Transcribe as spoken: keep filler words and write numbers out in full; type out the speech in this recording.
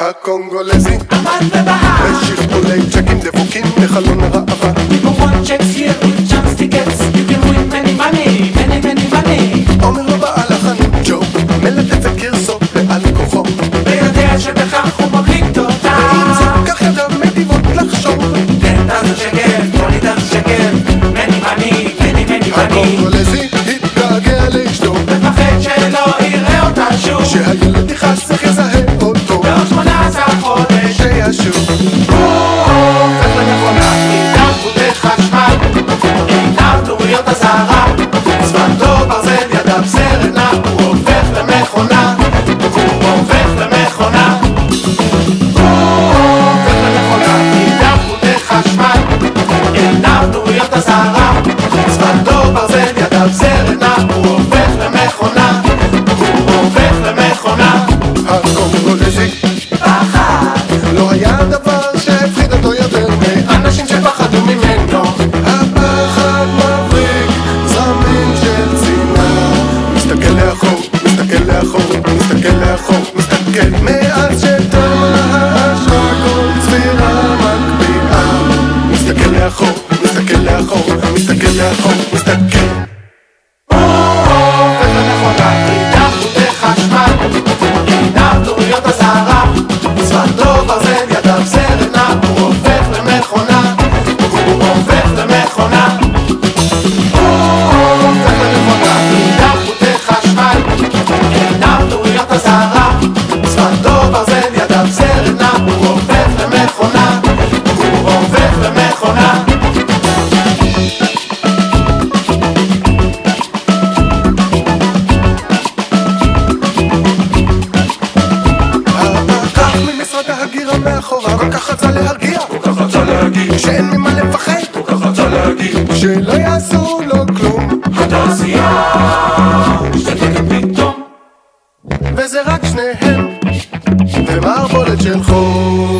הקונגולזי עמד ובהר בשכפולי צ'קים דבוקים לחלון הרעבה. People want checks here with chance tickets. You can win many money, many many money. אומר לו בעל החנות ג'ו, מלטף וגרסו בעל כוחו, ויודע שבכך הוא מבליג תודה. ועם זאת כך ידיו מדיבות לחשוב. תן תזו שקל, בוא ניתן שקל. many money, many many money. הקונגולזי התגעגע לאשתו, מפחד שלא יראה אותה שוב. שהילד יכעס איך יזהה אותו, בעוד שמונה עשר חודש שישוב. הופך למכונה, עיניו חוטי חשמל, עיניו טוריות הזהרה, צוותו ברזל ידיו סרט נע, הוא הופך למכונה, הוא הופך למכונה, הוא הופך למכונה, עיניו חוטי חשמל, עיניו טוריות הזהרה, צוותו ברזל ידיו סרט נע, הוא הופך למכונה, הוא הופך למכונה. הקונגולזי פחד לא היה דבר שהפחיד אותו יותר אנשים שפחדו ממנו, הפחד מבריק, זרמים של צנעה. מסתכל לאחור, מסתכל לאחור, מסתכל לאחור, מסתכל מאז שתמה האשרה כל צבירה מקביעה. מסתכל לאחור, מסתכל לאחור, מסתכל לאחור, מסתכל. הוא הופך למכונה, עיניו חוטי חשמל, עיניו טוריות הזהרה, צוותו ברזל ידיו סרט נע, הוא הופך למכונה, הוא הופך למכונה, הוא הופך למכונה, עיניו חוטי חשמל, עיניו טוריות הזהרה, צוותו ברזל ידיו סרט נע, הוא הופך למכונה, הוא הופך למכונה. הפקח ממשרד ההגירה מאחורה כל כך רצה להרגיע, כל כך רצה להגיד, שאין ממה לפחד, כל כך רצה להגיד, שלא יעשו לו כלום, התעשייה משתתקת פתאום, וזה רק שניהם ומערבולת של חור.